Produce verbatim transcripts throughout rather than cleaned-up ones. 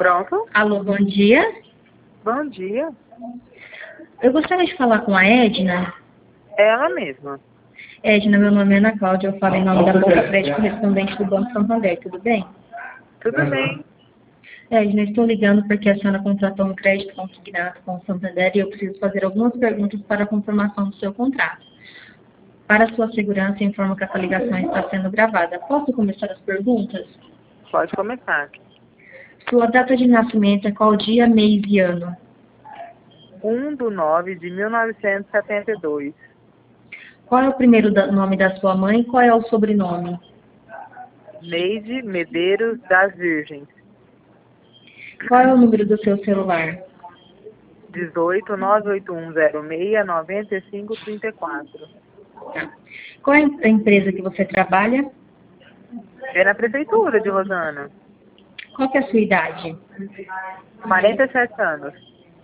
Pronto? Alô, bom dia. Bom dia. Eu gostaria de falar com a Edna. É ela mesma. Edna, meu nome é Ana Cláudia, eu falo em nome da Bolsa Crédito correspondente do Banco Santander, tudo bem? Tudo bem. Edna, estou ligando porque a senhora contratou um crédito consignado com o Santander e eu preciso fazer algumas perguntas para a confirmação do seu contrato. Para sua segurança, informo que essa ligação está sendo gravada. Posso começar as perguntas? Pode começar. Sua data de nascimento é qual dia, mês e ano? um de nove de mil novecentos e setenta e dois. Qual é o primeiro da- nome da sua mãe e qual é o sobrenome? Neide Medeiros das Virgens. Qual é o número do seu celular? dezoito, nove oito um zero seis, nove cinco três quatro. Tá. Qual é a empresa que você trabalha? É na prefeitura de Rosana. Qual que é a sua idade? quarenta e sete anos.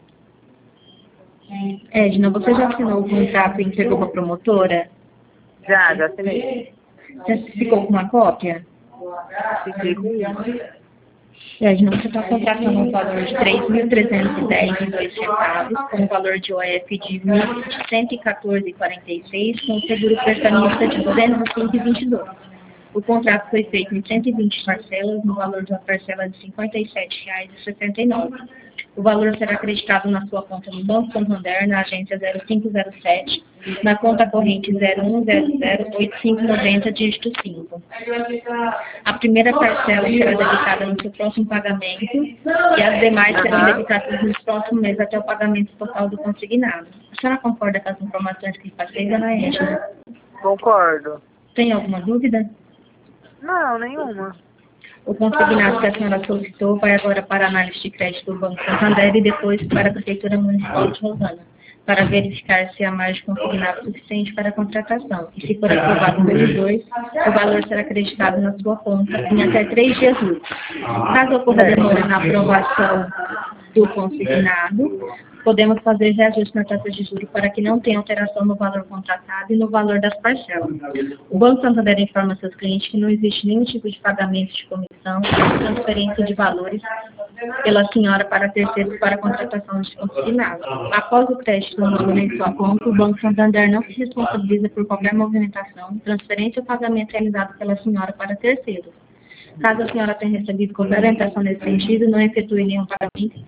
Edna, você já assinou o contrato e entregou para a promotora? Já, já assinei. Você ficou com uma cópia? Fiquei com uma. Edna, você está contratando um valor de três mil trezentos e dez reais e dois centavos, com um valor de O F de cento e quatorze reais e quarenta e seis centavos, com seguro prestamista de duzentos e cinco reais e vinte e dois centavos. O contrato foi feito em cento e vinte parcelas, no valor de uma parcela de cinquenta e sete reais e sessenta e nove centavos. O valor será acreditado na sua conta no Banco Santander, na agência zero cinco zero sete, na conta corrente zero um zero zero oito cinco nove zero, dígito cinco. A primeira parcela será debitada no seu próximo pagamento e as demais serão debitadas nos próximos meses até o pagamento total do consignado. A senhora concorda com as informações que passei, dona Edna? Concordo. Tem alguma dúvida? Não, nenhuma. O consignado que a senhora solicitou vai agora para a análise de crédito do Banco Santander e depois para a Prefeitura Municipal de Rosana, para verificar se há margem consignada suficiente para a contratação. E se for aprovado pelos dois, o valor será acreditado na sua conta em até três dias úteis. Caso ocorra demora na aprovação do consignado, podemos fazer reajuste na taxa de juros para que não tenha alteração no valor contratado e no valor das parcelas. O Banco Santander informa seus clientes que não existe nenhum tipo de pagamento de comissão ou transferência de valores pela senhora para terceiros para a contratação de consignado. Após o crédito no em sua conta, o Banco Santander não se responsabiliza por qualquer movimentação, transferência ou pagamento realizado pela senhora para terceiros. Caso a senhora tenha recebido qualquer orientação nesse sentido, não efetue nenhum pagamento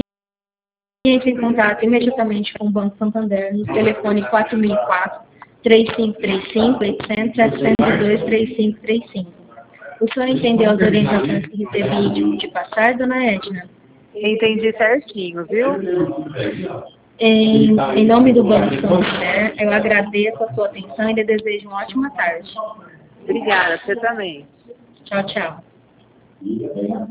e entre em contato imediatamente com o Banco Santander no telefone quatro mil e quatro, três cinco três cinco, oito zero zero, sete zero dois, três cinco três cinco. O senhor entendeu as orientações que recebi de passar, dona Edna? Entendi certinho, viu? Em, em nome do Banco Santander, eu agradeço a sua atenção e lhe desejo uma ótima tarde. Obrigada, você também. Tchau, tchau.